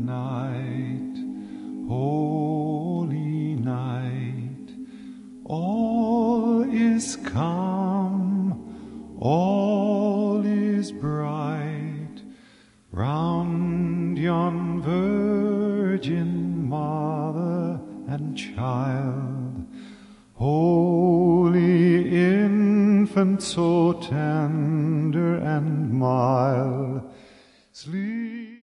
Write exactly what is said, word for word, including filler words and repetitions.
night, holy night, all is calm, all is bright, round yon Virgin Mother and Child, holy infant, so tender and mild, sleep.